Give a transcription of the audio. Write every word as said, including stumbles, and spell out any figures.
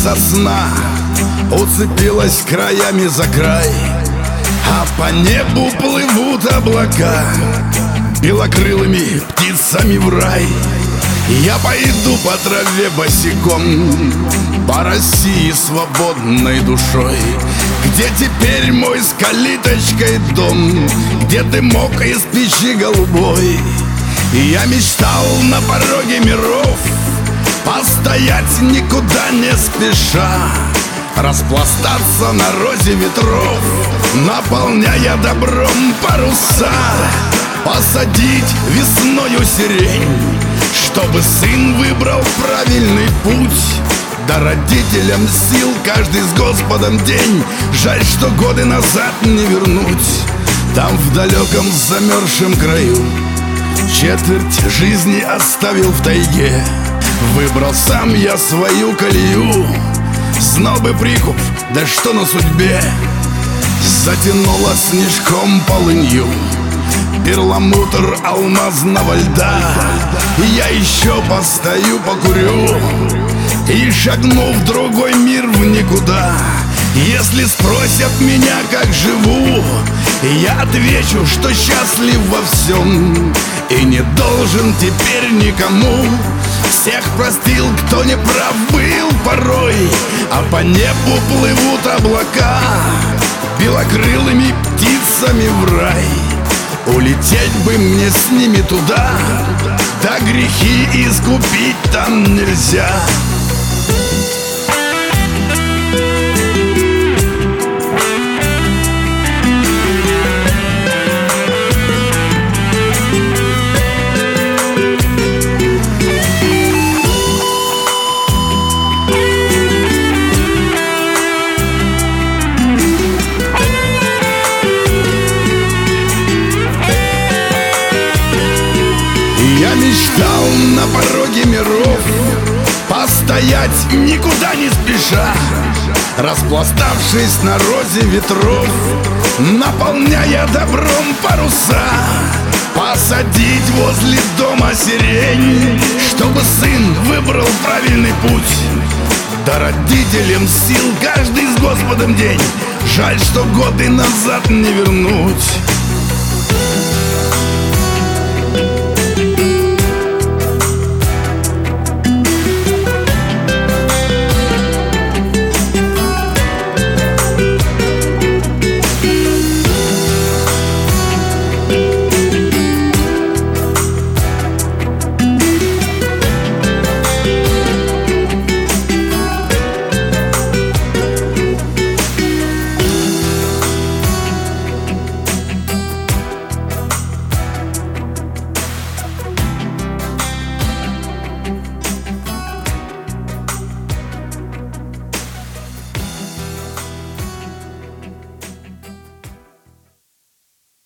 сосна уцепилась краями за край, а по небу плывут облака белокрылыми птицами в рай. Я пойду по траве босиком, по России свободной душой, где теперь мой с калиточкой дом, где дымок из печи голубой. И я мечтал на пороге миров постоять никуда не спеша, распластаться на розе ветров, наполняя добром паруса, посадить весною сирень, чтобы сын выбрал правильный путь. Да родителям сил каждый с Господом день, жаль, что годы назад не вернуть. Там в далеком замерзшем краю четверть жизни оставил в тайге, выбрал сам я свою колею. Знал бы прикуп, да что на судьбе, затянуло снежком полынью перламутр алмазного льда. Я еще постою, покурю и шагну в другой мир в никуда. Если спросят меня, как живу, я отвечу, что счастлив во всем и не должен теперь никому. Всех простил, кто не прав был порой, а по небу плывут облака белокрылыми птицами в рай. Улететь бы мне с ними туда, да грехи искупить там нельзя. Я мечтал на пороге миров постоять никуда не спеша, распластавшись на розе ветров, наполняя добром паруса, посадить возле дома сирень, чтобы сын выбрал правильный путь. Да родителям сил каждый с Господом день, жаль, что годы назад не вернуть.